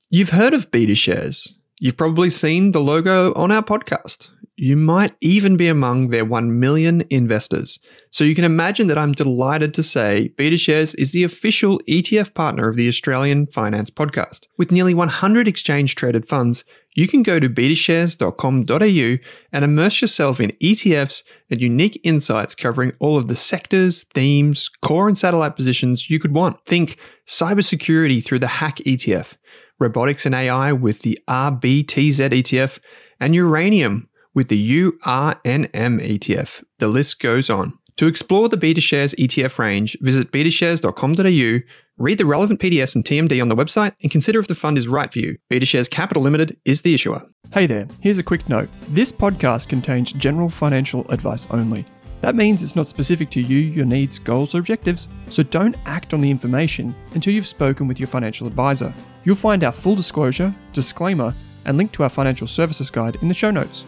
You've heard of BetaShares. You've probably seen the logo on our podcast. You might even be among their 1 million investors. So you can imagine that I'm delighted to say BetaShares is the official ETF partner of the Australian Finance Podcast. With nearly 100 exchange-traded funds, you can go to betashares.com.au and immerse yourself in ETFs and unique insights covering all of the sectors, themes, core and satellite positions you could want. Think cybersecurity through the Hack ETF, robotics and AI with the RBTZ ETF, and uranium with the URNM ETF. The list goes on. To explore the BetaShares ETF range, visit betashares.com.au, read the relevant PDS and TMD on the website, and consider if the fund is right for you. BetaShares Capital Limited is the issuer. Hey there, here's a quick note. This podcast contains general financial advice only. That means it's not specific to you, your needs, goals, or objectives, so don't act on the information until you've spoken with your financial advisor. You'll find our full disclosure, disclaimer, and link to our financial services guide in the show notes.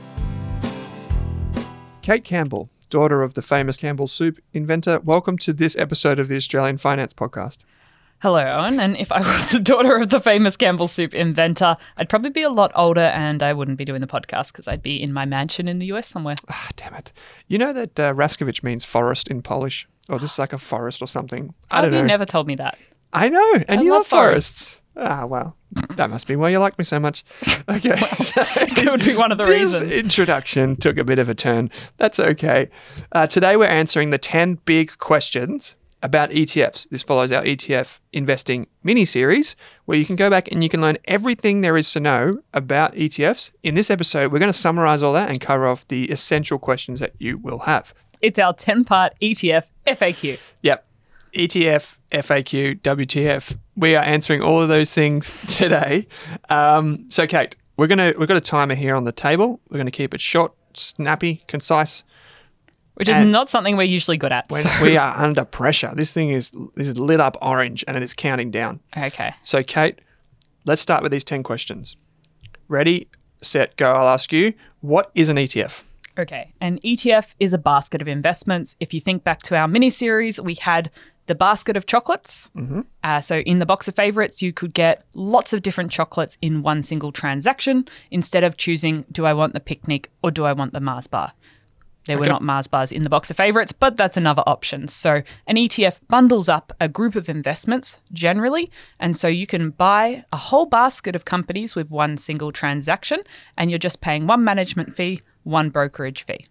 Kate Campbell, daughter of the famous Campbell soup inventor, welcome to this episode of the Australian Finance Podcast. Hello, Owen. And if I was the daughter of the famous Campbell soup inventor, I'd probably be a lot older and I wouldn't be doing the podcast because I'd be in my mansion in the US somewhere. Ah, damn it. You know that Raskovich means forest in Polish? Or this is like a forest or something? I don't know. You never told me that. I know. And you love forests. Ah, well, that must be why you like me so much. Okay. So it would be one of the reasons. This introduction took a bit of a turn. That's okay. Today we're answering the 10 big questions about ETFs. This follows our ETF investing mini-series where you can go back and you can learn everything there is to know about ETFs. In this episode, we're going to summarize all that and cover off the essential questions that you will have. It's our 10-part ETF FAQ. Yep. ETF, FAQ, WTF. We are answering all of those things today. So, Kate, we've got a timer here on the table. We're going to keep it short, snappy, concise. Which is not something we're usually good at. We are under pressure. This is lit up orange and it is counting down. Okay. So, Kate, let's start with these 10 questions. Ready, set, go. I'll ask you, what is an ETF? Okay. An ETF is a basket of investments. If you think back to our mini-series, we had the basket of chocolates. Mm-hmm. So in the box of favorites, you could get lots of different chocolates in one single transaction instead of choosing, do I want the picnic or do I want the Mars bar? There were not Mars bars in the box of favorites, but that's another option. So an ETF bundles up a group of investments generally, and so you can buy a whole basket of companies with one single transaction, and you're just paying one management fee, one brokerage fee.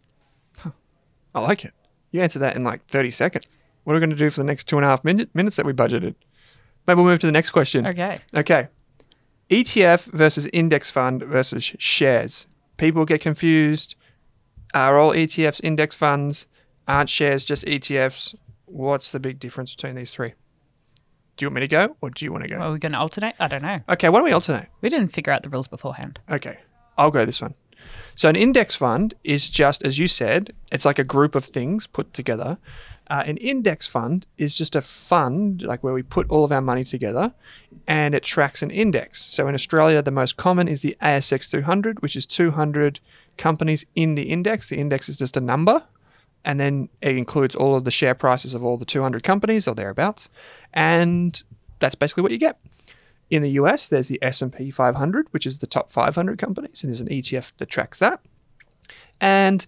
I like it. You answered that in like 30 seconds. What are we going to do for the next 2.5 minutes that we budgeted? Maybe we'll move to the next question. Okay. ETF versus index fund versus shares. People get confused. Are all ETFs index funds? Aren't shares just ETFs? What's the big difference between these three? Do you want me to go or do you want to go? Are we going to alternate? I don't know. Okay, why don't we alternate? We didn't figure out the rules beforehand. Okay, I'll go this one. So an index fund is just, as you said, it's like a group of things put together. An index fund is just a fund, like where we put all of our money together and it tracks an index. So in Australia, the most common is the ASX 200, which is 200 companies in the index. The index is just a number, and then it includes all of the share prices of all the 200 companies or thereabouts, and that's basically what you get. In the US, there's the S&P 500, which is the top 500 companies, and there's an ETF that tracks that. And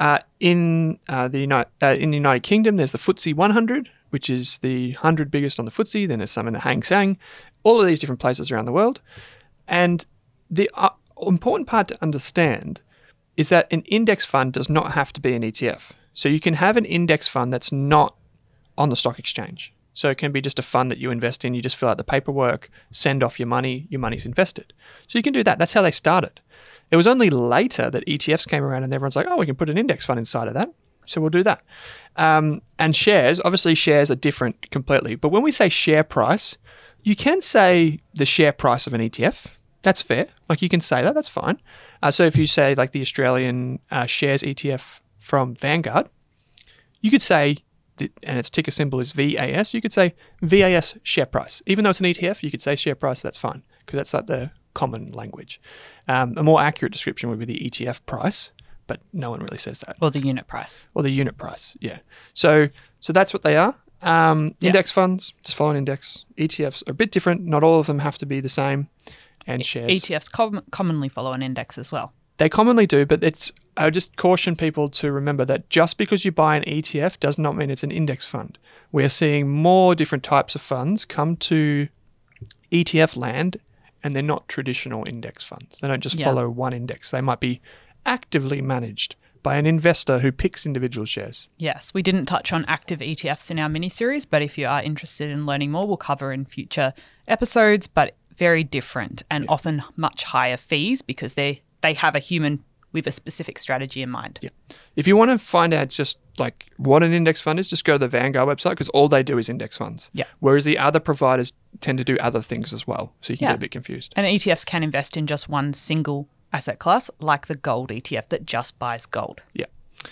in the United Kingdom, there's the FTSE 100, which is the 100 biggest on the FTSE. Then there's some in the Hang Seng, all of these different places around the world. And the important part to understand is that an index fund does not have to be an ETF. So you can have an index fund that's not on the stock exchange. So it can be just a fund that you invest in. You just fill out the paperwork, send off your money's invested. So you can do that. That's how they started. It was only later that ETFs came around and everyone's like, oh, we can put an index fund inside of that. So we'll do that. And shares, obviously shares are different completely. But when we say share price, you can say the share price of an ETF. That's fair. Like you can say that. That's fine. So if you say like the Australian shares ETF from Vanguard, you could say, and its ticker symbol is VAS, you could say VAS share price. Even though it's an ETF, you could say share price. That's fine because that's like the common language. A more accurate description would be the ETF price, but no one really says that. Or the unit price. Or the unit price, yeah. So that's what they are. Index funds, just follow an index. ETFs are a bit different. Not all of them have to be the same. and shares. ETFs commonly follow an index as well. They commonly do, but I would just caution people to remember that just because you buy an ETF does not mean it's an index fund. We're seeing more different types of funds come to ETF land, and they're not traditional index funds. They don't just follow one index. They might be actively managed by an investor who picks individual shares. Yes, we didn't touch on active ETFs in our mini-series, but if you are interested in learning more, we'll cover in future episodes, but very different and often much higher fees because they have a human with a specific strategy in mind. Yeah. If you want to find out just like what an index fund is, just go to the Vanguard website because all they do is index funds. Yeah. Whereas the other providers tend to do other things as well. So you can get a bit confused. And ETFs can invest in just one single asset class, like the gold ETF that just buys gold. Yeah.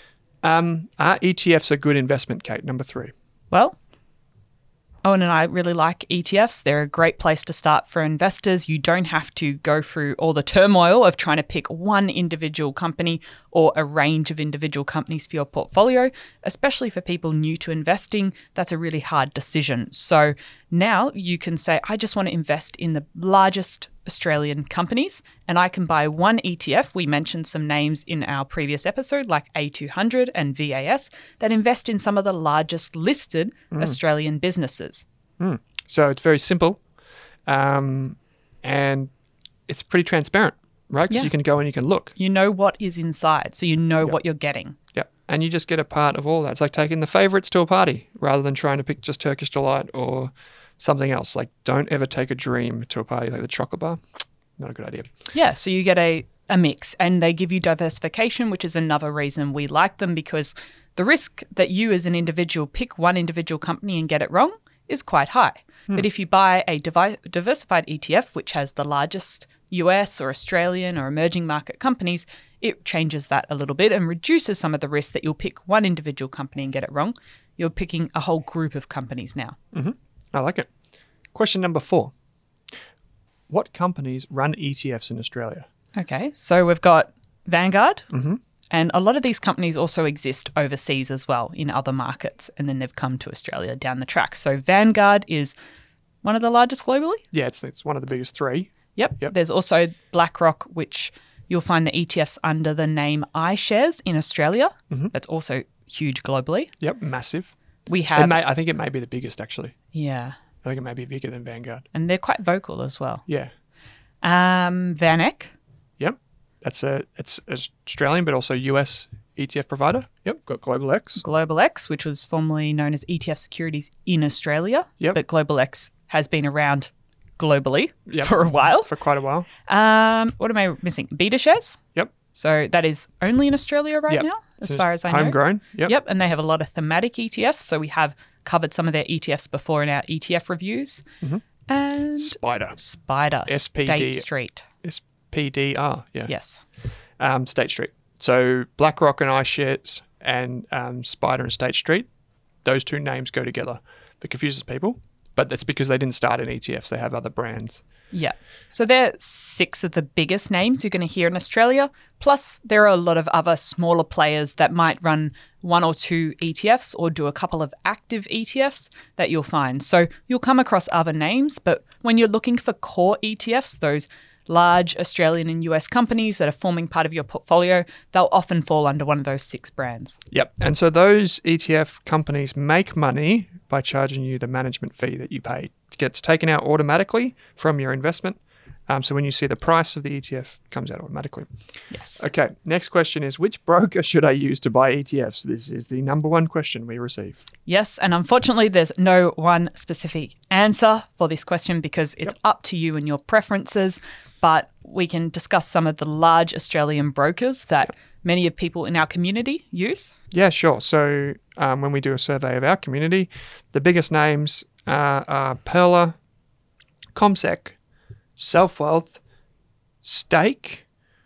Are ETFs a good investment, Kate? Number 3. Well, Owen and I really like ETFs. They're a great place to start for investors. You don't have to go through all the turmoil of trying to pick one individual company or a range of individual companies for your portfolio, especially for people new to investing. That's a really hard decision. So now you can say, I just want to invest in the largest Australian companies, and I can buy one ETF. We mentioned some names in our previous episode, like A200 and VAS, that invest in some of the largest listed Australian businesses. So it's very simple, and it's pretty transparent, right? Because you can go and you can look. You know what is inside, so you know what you're getting. Yeah, and you just get a part of all that. It's like taking the favourites to a party rather than trying to pick just Turkish Delight or something else. Like, don't ever take a dream to a party like the chocolate bar. Not a good idea. Yeah, so you get a mix, and they give you diversification, which is another reason we like them, because the risk that you as an individual pick one individual company and get it wrong is quite high. But if you buy a diversified ETF, which has the largest US or Australian or emerging market companies, it changes that a little bit and reduces some of the risk that you'll pick one individual company and get it wrong. You're picking a whole group of companies now. I like it. Question number 4. What companies run ETFs in Australia? Okay, so we've got Vanguard, and a lot of these companies also exist overseas as well in other markets, and then they've come to Australia down the track. So Vanguard is one of the largest globally. Yeah, it's one of the biggest 3. Yep. There's also BlackRock, which you'll find the ETFs under the name iShares in Australia. That's also huge globally. Yep, massive. We have... I think it may be the biggest, actually. Yeah. I think it may be bigger than Vanguard. And they're quite vocal as well. Yeah. VanEck. Yep. It's Australian, but also US ETF provider. Yep. Got Global X. Global X, which was formerly known as ETF Securities in Australia. Yep. But Global X has been around globally for a while. For quite a while. What am I missing? BetaShares. Yep. So that is only in Australia right now, as far as I know. Homegrown. Yep. And they have a lot of thematic ETFs. So we have covered some of their ETFs before in our ETF reviews. And Spider. SPD. State Street. SPDR. Yeah. Yes. State Street. So BlackRock and iShares and Spider and State Street, those two names go together. That confuses people, but that's because they didn't start in ETFs. They have other brands. Yeah. So they're 6 of the biggest names you're going to hear in Australia. Plus, there are a lot of other smaller players that might run 1 or 2 ETFs or do a couple of active ETFs that you'll find. So you'll come across other names, but when you're looking for core ETFs, those large Australian and US companies that are forming part of your portfolio, they'll often fall under one of those 6 brands. Yep. And so those ETF companies make money by charging you the management fee that you pay. It gets taken out automatically from your investment. So when you see the price of the ETF, it comes out automatically. Yes. Okay. Next question is, which broker should I use to buy ETFs? This is the number 1 question we receive. Yes. And unfortunately, there's no one specific answer for this question because it's up to you and your preferences. But we can discuss some of the large Australian brokers that many of people in our community use. Yeah, sure. So when we do a survey of our community, the biggest names are Pearler, CommSec, Self-Wealth, Stake,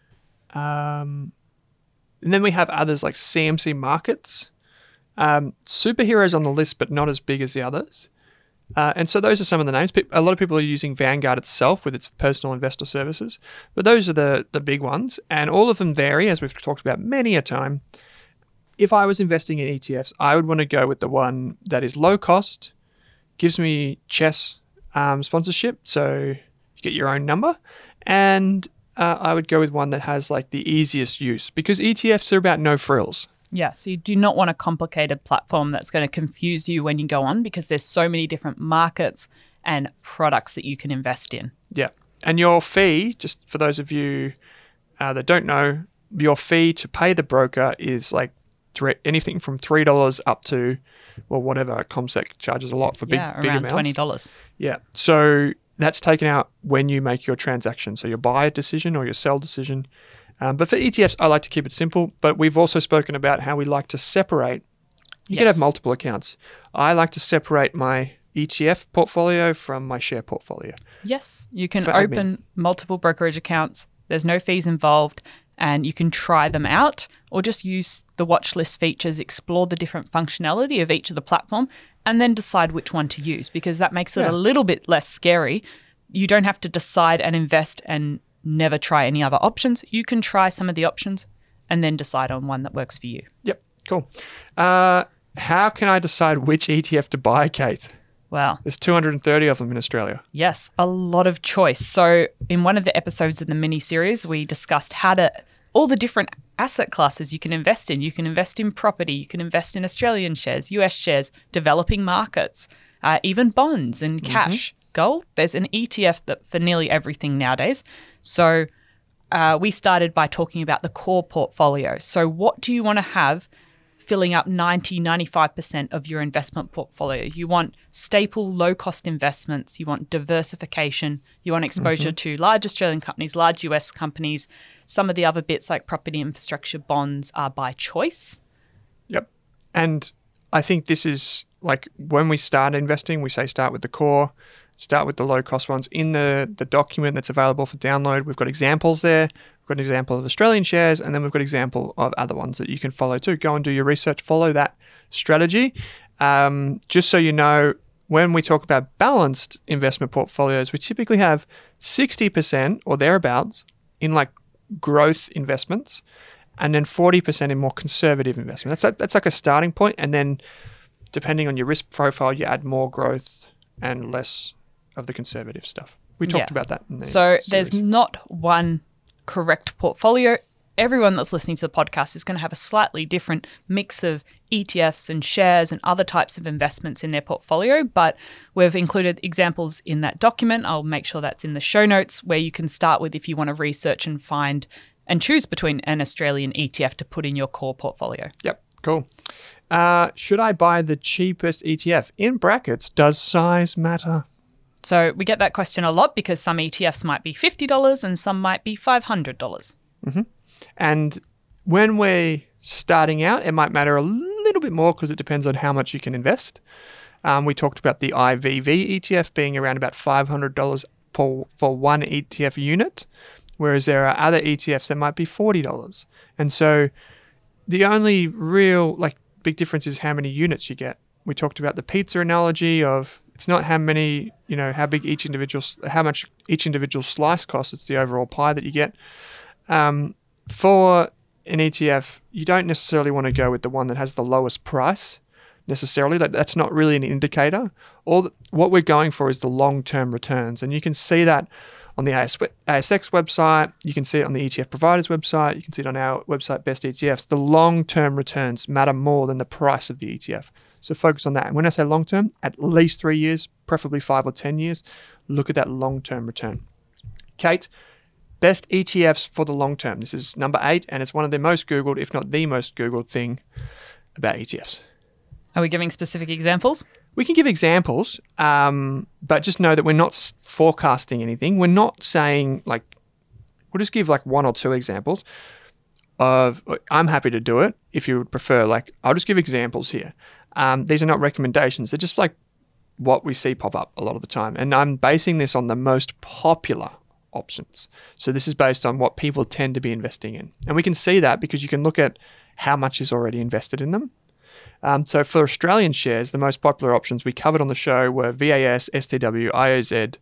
and then we have others like CMC Markets. Superheroes on the list, but not as big as the others. And so those are some of the names. A lot of people are using Vanguard itself with its personal investor services, but those are the big ones. And all of them vary, as we've talked about many a time. If I was investing in ETFs, I would want to go with the one that is low cost, gives me chess sponsorship, so you get your own number, And I would go with one that has like the easiest use, because ETFs are about no frills. Yeah, so you do not want a complicated platform that's going to confuse you when you go on, because there's so many different markets and products that you can invest in. Yeah. And your fee, just for those of you that don't know, your fee to pay the broker is like anything from $3 up to, well, whatever. CommSec charges a lot for big around amounts. $20. Yeah. So that's taken out when you make your transaction. So your buy decision or your sell decision. But for ETFs, I like to keep it simple. But we've also spoken about how we like to separate. You can have multiple accounts. I like to separate my ETF portfolio from my share portfolio. Yes, you can For open multiple brokerage accounts. There's no fees involved, and you can try them out or just use the watch list features, explore the different functionality of each of the platform, and then decide which one to use, because that makes it a little bit less scary. You don't have to decide and invest and never try any other options. You can try some of the options and then decide on one that works for you. Yep, cool. How can I decide which ETF to buy, Kate? Well, There's 230 of them in Australia. yes, a lot of choice. So in one of the episodes of the mini-series, we discussed all the different asset classes you can invest in. You can invest in property, you can invest in Australian shares, US shares, developing markets, even bonds and cash. Gold, there's an ETF for nearly everything nowadays. So we started by talking about the core portfolio. So what do you want to have filling up 95% of your investment portfolio? You want staple, low-cost investments. You want diversification. You want exposure to large Australian companies, large US companies. Some of the other bits like property, infrastructure, bonds are by choice. Yep. And I think this is like when we start investing, we say start with the core, start with the low-cost ones. In the document that's available for download, we've got examples there. We've got an example of Australian shares, and then we've got an example of other ones that you can follow too. Go and do your research, follow that strategy. Just so you know, when we talk about balanced investment portfolios, we typically have 60% or thereabouts in like growth investments, and then 40% in more conservative investments. That's like a starting point, and then depending on your risk profile, you add more growth and less of the conservative stuff. We talked about that in the series. There's not one correct portfolio. Everyone that's listening to the podcast is going to have a slightly different mix of ETFs and shares and other types of investments in their portfolio, but we've included examples in that document. I'll make sure that's in the show notes, where you can start with if you want to research and find and choose between an Australian ETF to put in your core portfolio. Yep, cool. Should I buy the cheapest ETF? In brackets, does size matter? So we get that question a lot, because some ETFs might be $50 and some might be $500. And when we're starting out, it might matter a little bit more because it depends on how much you can invest. We talked about the IVV ETF being around about $500 for one ETF unit, whereas there are other ETFs that might be $40. And so the only real big difference is how many units you get. We talked about the pizza analogy of it's not how many, how much each individual slice costs. It's the overall pie that you get. For an ETF, you don't necessarily want to go with the one that has the lowest price necessarily. That's not really an indicator. What we're going for is the long-term returns. And you can see that on the ASX website. You can see it on the ETF provider's website. You can see it on our website, Best ETFs. The long-term returns matter more than the price of the ETF. So focus on that. And when I say long-term, at least 3 years, preferably 5 or 10 years, look at that long-term return. Kate, best ETFs for the long term. This is number 8, and it's one of the most Googled, if not the most Googled thing about ETFs. Are we giving specific examples? We can give examples, but just know that we're not forecasting anything. We're not saying we'll just give 1 or 2 examples of, I'm happy to do it if you would prefer. I'll just give examples here. These are not recommendations. They're just what we see pop up a lot of the time. And I'm basing this on the most popular options. So this is based on what people tend to be investing in. And we can see that because you can look at how much is already invested in them. So for Australian shares, the most popular options we covered on the show were VAS, STW, IOZ,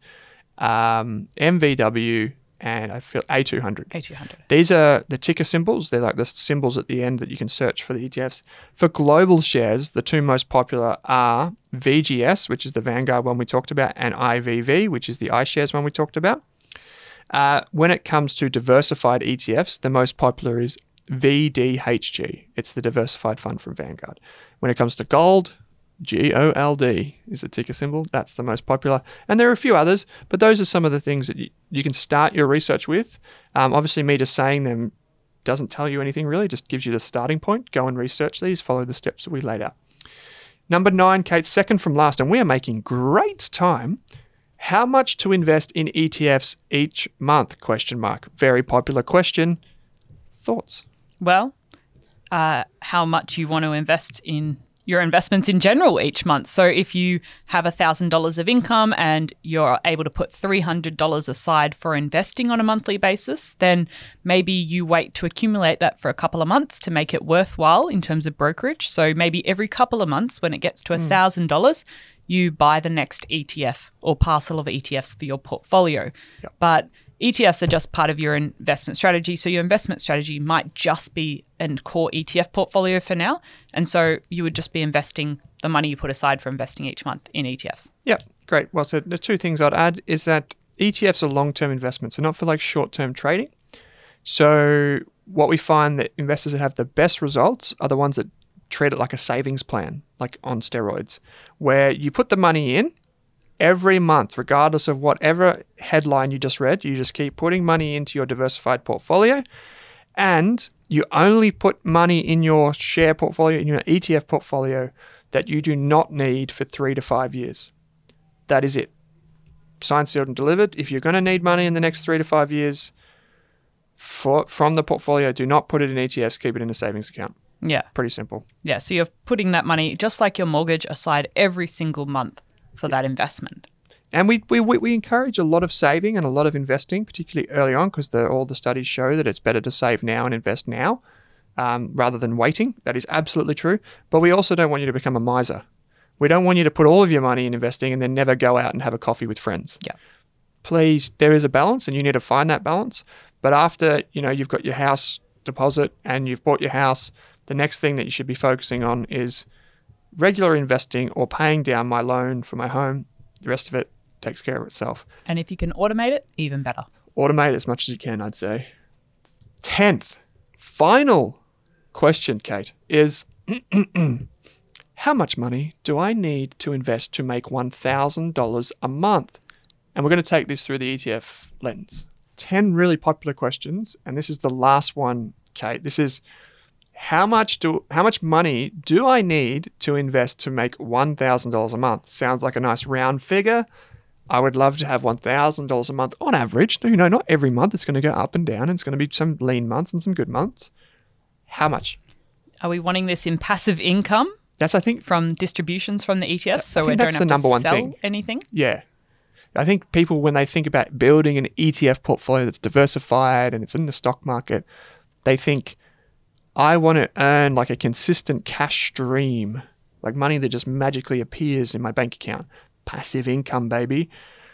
MVW, and I feel A200. A200. These are the ticker symbols. They're like the symbols at the end that you can search for the ETFs. For global shares, the 2 most popular are VGS, which is the Vanguard one we talked about, and IVV, which is the iShares one we talked about. When it comes to diversified ETFs, the most popular is VDHG. It's the diversified fund from Vanguard. When it comes to gold, GOLD is the ticker symbol. That's the most popular. And there are a few others, but those are some of the things that you can start your research with. Obviously, me just saying them doesn't tell you anything really, just gives you the starting point. Go and research these, follow the steps that we laid out. Number 9, Kate, second from last, and we are making great time. How much to invest in ETFs each month? ? Very popular question. Thoughts? Well, how much you want to invest in your investments in general each month. So if you have $1,000 of income and you're able to put $300 aside for investing on a monthly basis, then maybe you wait to accumulate that for a couple of months to make it worthwhile in terms of brokerage. So maybe every couple of months when it gets to $1,000, you buy the next ETF or parcel of ETFs for your portfolio. Yep. But ETFs are just part of your investment strategy. So your investment strategy might just be a core ETF portfolio for now. And so you would just be investing the money you put aside for investing each month in ETFs. Yeah, great. Well said. The two things I'd add is that ETFs are long-term investments. They're not for like short-term trading. So what we find that investors that have the best results are the ones that treat it like a savings plan, like on steroids, where you put the money in every month, regardless of whatever headline you just read. You just keep putting money into your diversified portfolio, and you only put money in your share portfolio, in your ETF portfolio, that you do not need for 3 to 5 years. That is it. Signed, sealed, and delivered. If you're going to need money in the next 3 to 5 years from the portfolio, do not put it in ETFs, keep it in a savings account. Yeah. Pretty simple. Yeah. So you're putting that money, just like your mortgage, aside every single month for that investment. And we encourage a lot of saving and a lot of investing, particularly early on, because all the studies show that it's better to save now and invest now rather than waiting. That is absolutely true. But we also don't want you to become a miser. We don't want you to put all of your money in investing and then never go out and have a coffee with friends. Yeah. Please, there is a balance and you need to find that balance. But after, you've got your house deposit and you've bought your house, the next thing that you should be focusing on is regular investing or paying down my loan for my home. The rest of it takes care of itself. And if you can automate it, even better. Automate as much as you can, I'd say. 10th, final question, Kate, is how much money do I need to invest to make $1,000 a month? And we're going to take this through the ETF lens. 10 really popular questions, and this is the last one, Kate. This is how much money do I need to invest to make $1,000 a month? Sounds like a nice round figure. I would love to have $1,000 a month on average. Not every month. It's going to go up and down. And it's going to be some lean months and some good months. How much? Are we wanting this in passive income? That's, I think, from distributions from the ETFs, so we don't have to sell anything? Yeah. I think people, when they think about building an ETF portfolio that's diversified and it's in the stock market, they think, I want to earn like a consistent cash stream, like money that just magically appears in my bank account. Passive income, baby.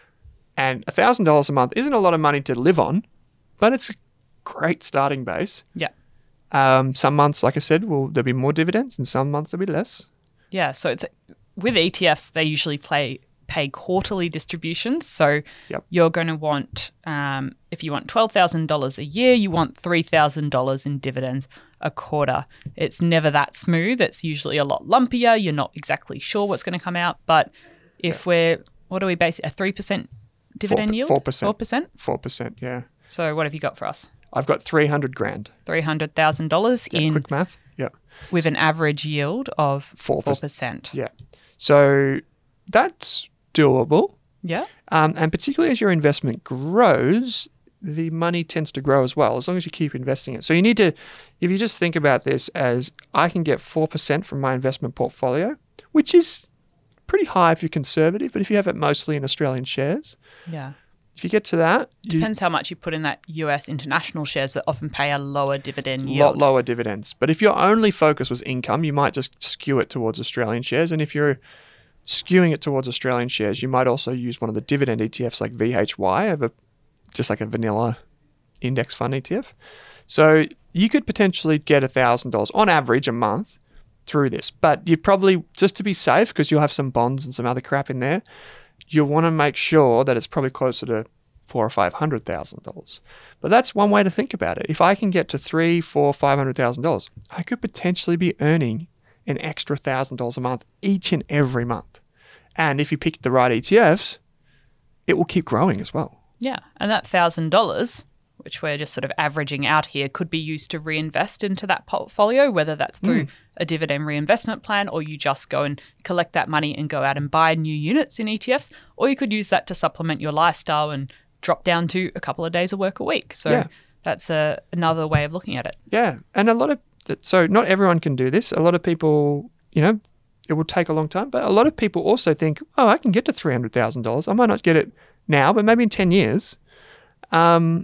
And $1,000 a month isn't a lot of money to live on, but it's a great starting base. Yeah. Some months, like I said, there'll be more dividends, and some months there'll be less. Yeah. So it's with ETFs, they usually pay quarterly distributions. So you're going to want, if you want $12,000 a year, you want $3,000 in dividends a quarter. It's never that smooth. It's usually a lot lumpier. You're not exactly sure what's going to come out. But if what do we base it? A 3% dividend yield? 4%? 4%, yeah. So what have you got for us? I've got $300,000. $300,000 in quick math. Yeah. With an average yield of 4%. Yeah. So that's doable. Yeah. And particularly as your investment grows, the money tends to grow as well, as long as you keep investing it. So you need to, if you just think about this as I can get 4% from my investment portfolio, which is pretty high if you're conservative, but if you have it mostly in Australian shares. Yeah. If you get to that... Depends how much you put in that US international shares that often pay a lower dividend yield. Lot lower dividends. But if your only focus was income, you might just skew it towards Australian shares. And if you're skewing it towards Australian shares, you might also use one of the dividend ETFs like VHY, just like a vanilla index fund ETF. So you could potentially get $1,000 on average a month through this. But you probably, just to be safe, because you'll have some bonds and some other crap in there, you'll want to make sure that it's probably closer to $400,000 or $500,000. But that's one way to think about it. If I can get to $300,000, $400,000, $500,000, I could potentially be earning an extra $1,000 a month each and every month. And if you pick the right ETFs, it will keep growing as well. Yeah. And that $1,000, which we're just sort of averaging out here, could be used to reinvest into that portfolio, whether that's through a dividend reinvestment plan, or you just go and collect that money and go out and buy new units in ETFs, or you could use that to supplement your lifestyle and drop down to a couple of days of work a week. So that's another way of looking at it. Yeah. And so not everyone can do this. A lot of people, it will take a long time, but a lot of people also think, oh, I can get to $300,000. I might not get it now, but maybe in 10 years. And,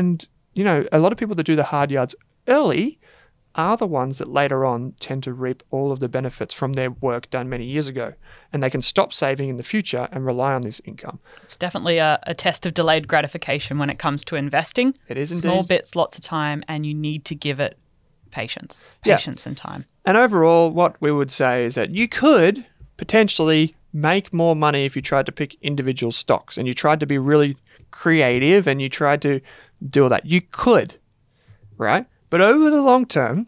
a lot of people that do the hard yards early are the ones that later on tend to reap all of the benefits from their work done many years ago. And they can stop saving in the future and rely on this income. It's definitely a test of delayed gratification when it comes to investing. It is indeed. Small bits, lots of time, and you need to give it patience and time. And overall, what we would say is that you could potentially make more money if you tried to pick individual stocks and you tried to be really creative and you tried to do all that. You could, right? But over the long term,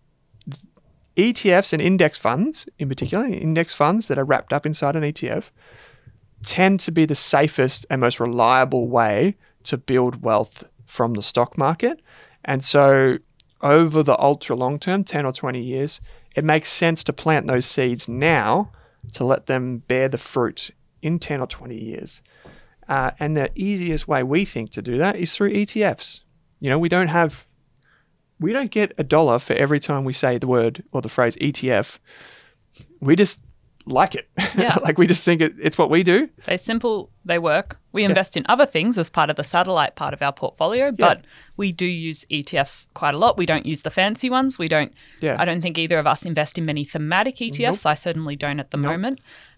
ETFs and index funds, in particular, index funds that are wrapped up inside an ETF, tend to be the safest and most reliable way to build wealth from the stock market. And so over the ultra long term, 10 or 20 years, it makes sense to plant those seeds now to let them bear the fruit in 10 or 20 years. And the easiest way we think to do that is through ETFs. We don't get $1 for every time we say the word or the phrase ETF. We just like it. Yeah. We just think it's what we do. They're simple, they work. We invest in other things as part of the satellite part of our portfolio, but we do use ETFs quite a lot. We don't use the fancy ones. I don't think either of us invest in many thematic ETFs. Nope. I certainly don't at the moment.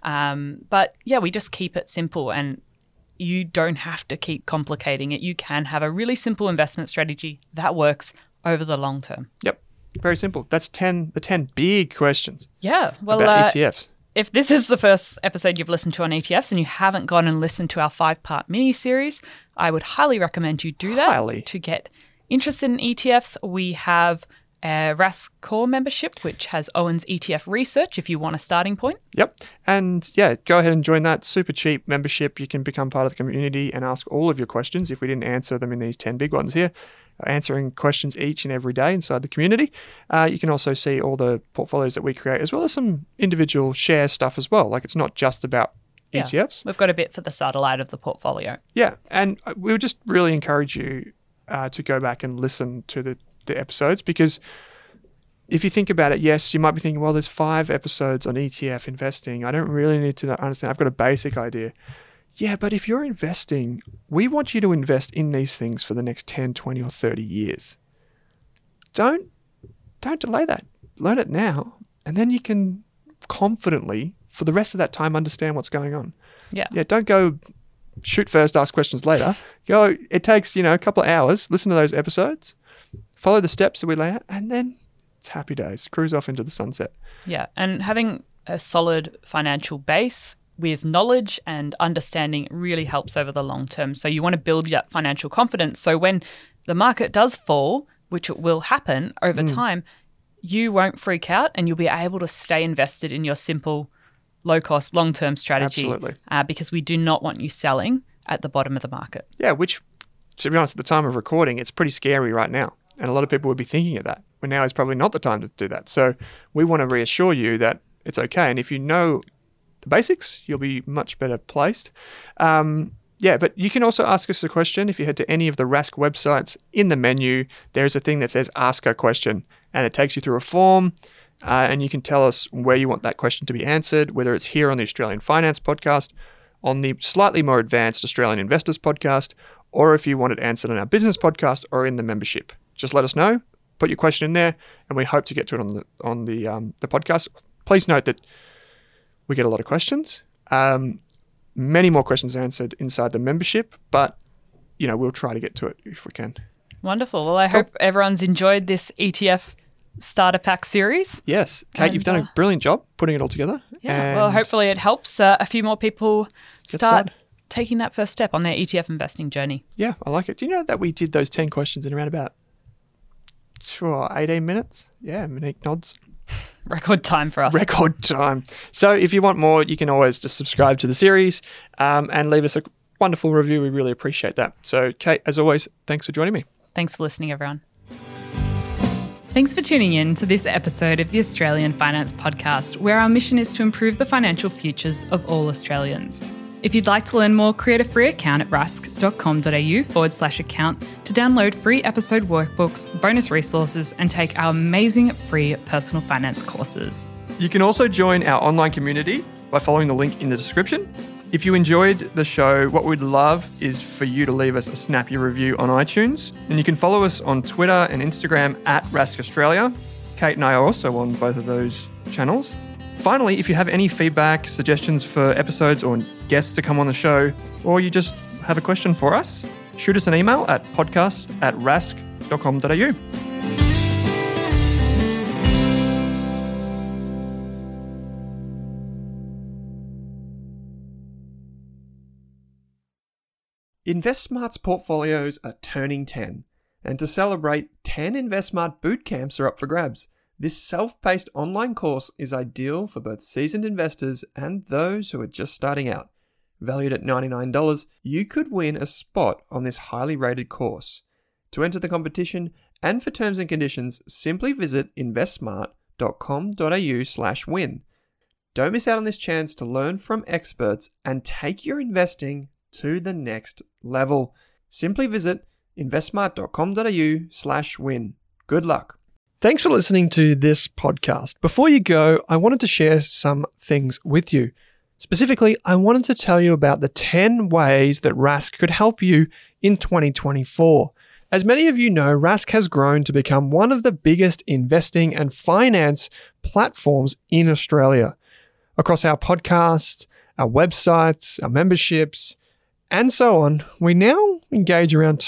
But we just keep it simple, and you don't have to keep complicating it. You can have a really simple investment strategy that works over the long term. Yep. Very simple. That's the 10 big questions. Yeah. Well, about ETFs. If this is the first episode you've listened to on ETFs and you haven't gone and listened to our 5-part mini-series, I would highly recommend you do that. To get interested in ETFs, we have a RAS Core membership, which has Owen's ETF research if you want a starting point. Yep. And go ahead and join that. Super cheap membership. You can become part of the community and ask all of your questions if we didn't answer them in these 10 big ones here. Answering questions each and every day inside the community. You can also see all the portfolios that we create, as well as some individual share stuff as well. It's not just about ETFs. We've got a bit for the satellite of the portfolio. Yeah, and we would just really encourage you to go back and listen to the episodes, because if you think about it, yes, you might be thinking, well, there's 5 episodes on ETF investing. I don't really need to understand. I've got a basic idea. Yeah, but if you're investing, we want you to invest in these things for the next 10, 20, or 30 years. Don't delay that. Learn it now, and then you can confidently, for the rest of that time, understand what's going on. Yeah. Yeah, don't go shoot first, ask questions later. It takes, a couple of hours, listen to those episodes, follow the steps that we lay out, and then it's happy days. Cruise off into the sunset. Yeah, and having a solid financial base with knowledge and understanding really helps over the long term. So you want to build that financial confidence. So when the market does fall, which it will happen over time, you won't freak out and you'll be able to stay invested in your simple, low-cost, long-term strategy. Absolutely. Because we do not want you selling at the bottom of the market. Yeah, which, to be honest, at the time of recording, it's pretty scary right now. And a lot of people would be thinking of that. But now is probably not the time to do that. So we want to reassure you that it's okay. And if you know the basics, you'll be much better placed. But you can also ask us a question. If you head to any of the Rask websites, in the menu, there's a thing that says Ask a Question, and it takes you through a form, and you can tell us where you want that question to be answered, whether it's here on the Australian Finance Podcast, on the slightly more advanced Australian Investors Podcast, or if you want it answered on our Business Podcast or in the membership. Just let us know, put your question in there, and we hope to get to it on the podcast. Please note that we get a lot of questions. Many more questions answered inside the membership, but, we'll try to get to it if we can. Wonderful. Well, I hope everyone's enjoyed this ETF Starter Pack series. Yes. Kate, you've done a brilliant job putting it all together. Yeah. Well, hopefully it helps a few more people start taking that first step on their ETF investing journey. Yeah, I like it. Do you know that we did those 10 questions in around about 18 minutes? Yeah, Monique nods. Record time for us. Record time. So if you want more, you can always just subscribe to the series and leave us a wonderful review. We really appreciate that. So, Kate, as always, thanks for joining me. Thanks for listening, everyone. Thanks for tuning in to this episode of the Australian Finance Podcast, where our mission is to improve the financial futures of all Australians. If you'd like to learn more, create a free account at rask.com.au/account to download free episode workbooks, bonus resources, and take our amazing free personal finance courses. You can also join our online community by following the link in the description. If you enjoyed the show, what we'd love is for you to leave us a snappy review on iTunes. And you can follow us on Twitter and Instagram at Rask Australia. Kate and I are also on both of those channels. Finally, if you have any feedback, suggestions for episodes or guests to come on the show, or you just have a question for us, shoot us an email at podcast@rask.com.au. InvestSmart's portfolios are turning 10, and to celebrate, 10 InvestSmart bootcamps are up for grabs. This self-paced online course is ideal for both seasoned investors and those who are just starting out. Valued at $99, you could win a spot on this highly rated course. To enter the competition and for terms and conditions, simply visit investsmart.com.au/win. Don't miss out on this chance to learn from experts and take your investing to the next level. Simply visit investsmart.com.au/win. Good luck. Thanks for listening to this podcast. Before you go, I wanted to share some things with you. Specifically, I wanted to tell you about the 10 ways that Rask could help you in 2024. As many of you know, Rask has grown to become one of the biggest investing and finance platforms in Australia. Across our podcasts, our websites, our memberships, and so on, we now engage around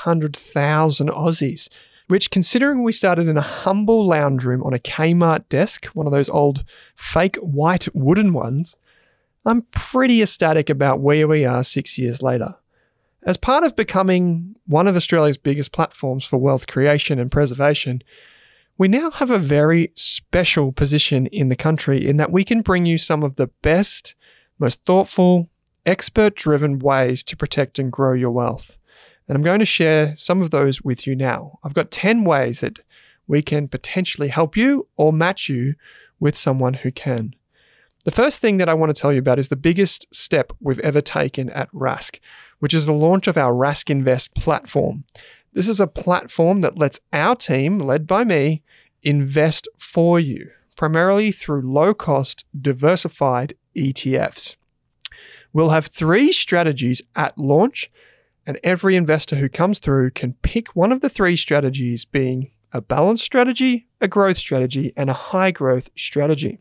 200,000 Aussies, which, considering we started in a humble lounge room on a Kmart desk, one of those old fake white wooden ones, I'm pretty ecstatic about where we are 6 years later. As part of becoming one of Australia's biggest platforms for wealth creation and preservation, we now have a very special position in the country in that we can bring you some of the best, most thoughtful, expert-driven ways to protect and grow your wealth. And I'm going to share some of those with you now. I've got 10 ways that we can potentially help you or match you with someone who can. The first thing that I want to tell you about is the biggest step we've ever taken at Rask, which is the launch of our Rask Invest platform. This is a platform that lets our team, led by me, invest for you, primarily through low-cost, diversified ETFs. We'll have 3 strategies at launch, and every investor who comes through can pick one of the 3 strategies, being a balanced strategy, a growth strategy, and a high growth strategy.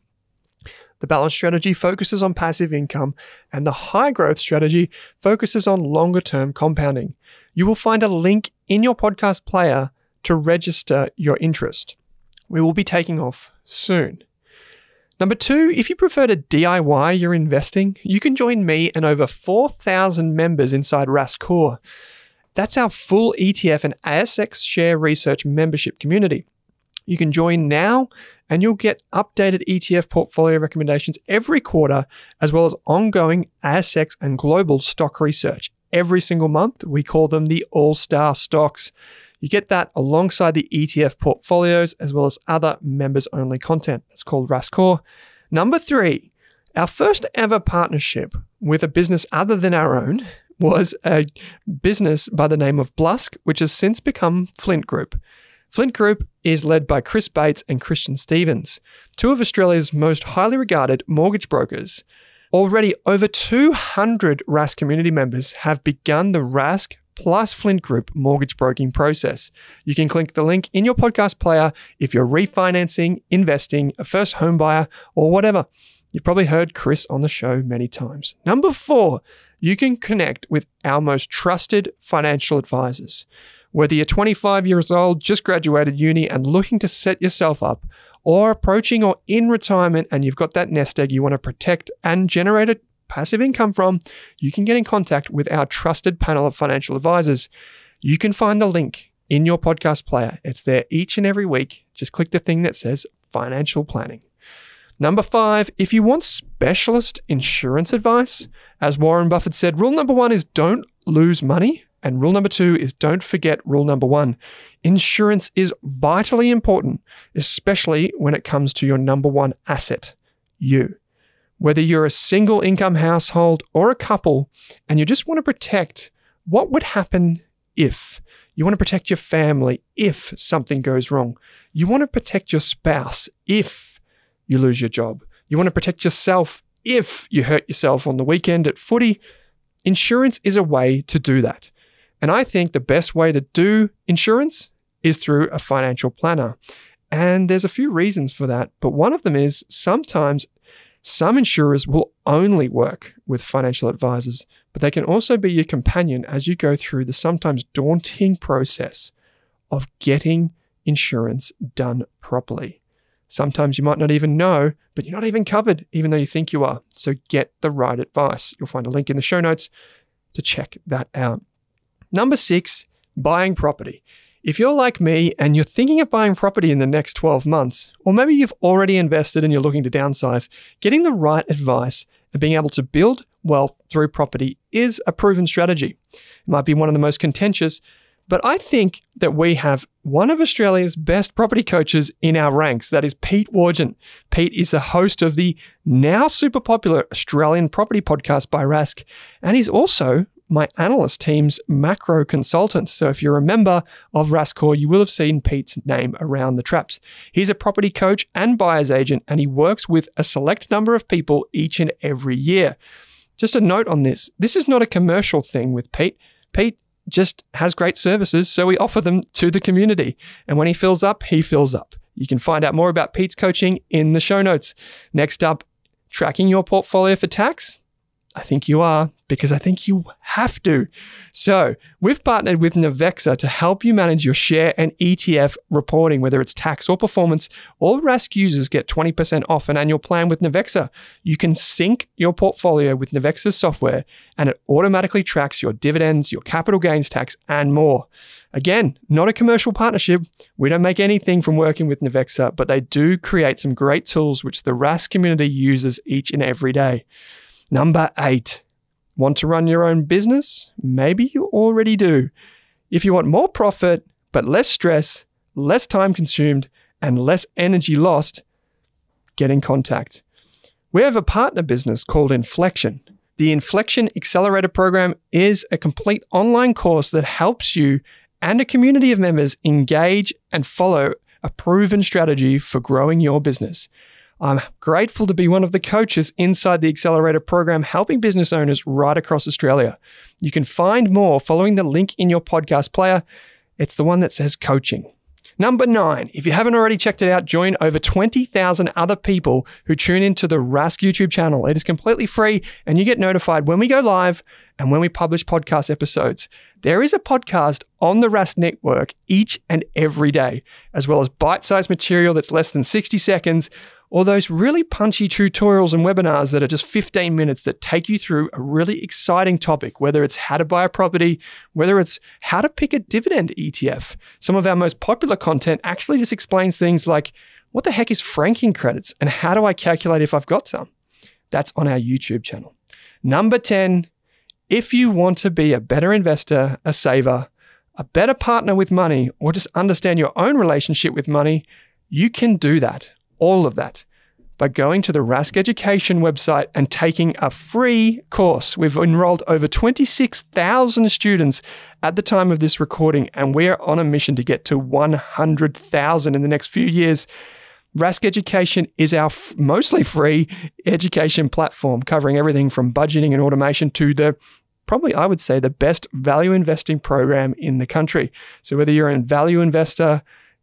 The balanced strategy focuses on passive income, and the high growth strategy focuses on longer term compounding. You will find a link in your podcast player to register your interest. We will be taking off soon. Number 2, if you prefer to DIY your investing, you can join me and over 4,000 members inside Rask Core. That's our full ETF and ASX share research membership community. You can join now and you'll get updated ETF portfolio recommendations every quarter, as well as ongoing ASX and global stock research. Every single month, we call them the All-Star Stocks. You get that alongside the ETF portfolios, as well as other members-only content. It's called Rask Core. Number 3, our first ever partnership with a business other than our own was a business by the name of Blusk, which has since become Flint Group. Flint Group is led by Chris Bates and Christian Stevens, 2 of Australia's most highly regarded mortgage brokers. Already, over 200 Rask community members have begun the Rask plus Flint Group mortgage broking process. You can click the link in your podcast player if you're refinancing, investing, a first home buyer, or whatever. You've probably heard Chris on the show many times. Number 4, you can connect with our most trusted financial advisors. Whether you're 25 years old, just graduated uni and looking to set yourself up, or approaching or in retirement and you've got that nest egg you want to protect and generate a passive income from, you can get in contact with our trusted panel of financial advisors. You can find the link in your podcast player. It's there each and every week. Just click the thing that says financial planning. Number 5, if you want specialist insurance advice, as Warren Buffett said, rule number 1 is don't lose money. And rule number 2 is don't forget rule number 1. Insurance is vitally important, especially when it comes to your number 1 asset, you. Whether you're a single income household or a couple, and you just want to protect what would happen if. You want to protect your family if something goes wrong. You want to protect your spouse if you lose your job. You want to protect yourself if you hurt yourself on the weekend at footy. Insurance is a way to do that. And I think the best way to do insurance is through a financial planner. And there's a few reasons for that. But one of them is sometimes some insurers will only work with financial advisors, but they can also be your companion as you go through the sometimes daunting process of getting insurance done properly. Sometimes you might not even know, but you're not even covered, even though you think you are. So get the right advice. You'll find a link in the show notes to check that out. Number 6, buying property. If you're like me and you're thinking of buying property in the next 12 months, or maybe you've already invested and you're looking to downsize, getting the right advice and being able to build wealth through property is a proven strategy. It might be one of the most contentious, but I think that we have one of Australia's best property coaches in our ranks. That is Pete Wargent. Pete is the host of the now super popular Australian property podcast by Rask, and he's also my analyst team's macro consultant. So if you're a member of Raskor, you will have seen Pete's name around the traps. He's a property coach and buyer's agent, and he works with a select number of people each and every year. Just a note on this. This is not a commercial thing with Pete. Pete just has great services, so we offer them to the community. And when he fills up, he fills up. You can find out more about Pete's coaching in the show notes. Next up, tracking your portfolio for tax. I think you are, because I think you have to. So we've partnered with Navexa to help you manage your share and ETF reporting, whether it's tax or performance. All Rask users get 20% off an annual plan with Navexa. You can sync your portfolio with Navexa's software, and it automatically tracks your dividends, your capital gains tax, and more. Again, not a commercial partnership. We don't make anything from working with Navexa, but they do create some great tools which the Rask community uses each and every day. Number 8, want to run your own business? Maybe you already do. If you want more profit, but less stress, less time consumed, and less energy lost, get in contact. We have a partner business called Inflection. The Inflection Accelerator Program is a complete online course that helps you and a community of members engage and follow a proven strategy for growing your business. I'm grateful to be one of the coaches inside the Accelerator program, helping business owners right across Australia. You can find more following the link in your podcast player. It's the one that says coaching. Number 9, if you haven't already checked it out, join over 20,000 other people who tune into the Rask YouTube channel. It is completely free, and you get notified when we go live and when we publish podcast episodes. There is a podcast on the Rask Network each and every day, as well as bite-sized material that's less than 60 seconds, or those really punchy tutorials and webinars that are just 15 minutes that take you through a really exciting topic, whether it's how to buy a property, whether it's how to pick a dividend ETF. Some of our most popular content actually just explains things like, what the heck is franking credits and how do I calculate if I've got some? That's on our YouTube channel. Number 10, if you want to be a better investor, a saver, a better partner with money, or just understand your own relationship with money, you can do that. All of that by going to the Rask Education website and taking a free course. We've enrolled over 26,000 students at the time of this recording, and we're on a mission to get to 100,000 in the next few years. Rask Education is our mostly free education platform, covering everything from budgeting and automation to the probably, I would say, the best value investing program in the country. So whether you're a value investor,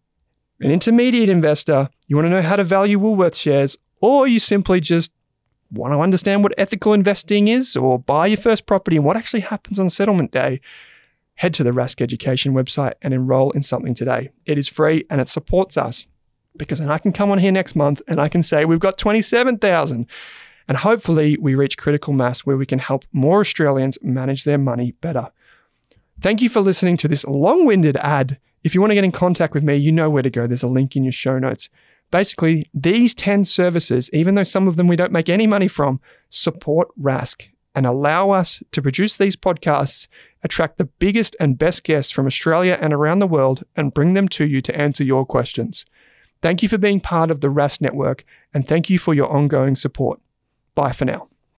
an intermediate investor, you want to know how to value Woolworths shares, or you simply just want to understand what ethical investing is or buy your first property and what actually happens on settlement day, head to the Rask Education website and enroll in something today. It is free and it supports us, because then I can come on here next month and I can say we've got 27,000. And hopefully we reach critical mass where we can help more Australians manage their money better. Thank you for listening to this long-winded ad. If you want to get in contact with me, you know where to go. There's a link in your show notes. Basically, these 10 services, even though some of them we don't make any money from, support Rask and allow us to produce these podcasts, attract the biggest and best guests from Australia and around the world, and bring them to you to answer your questions. Thank you for being part of the Rask Network, and thank you for your ongoing support. Bye for now.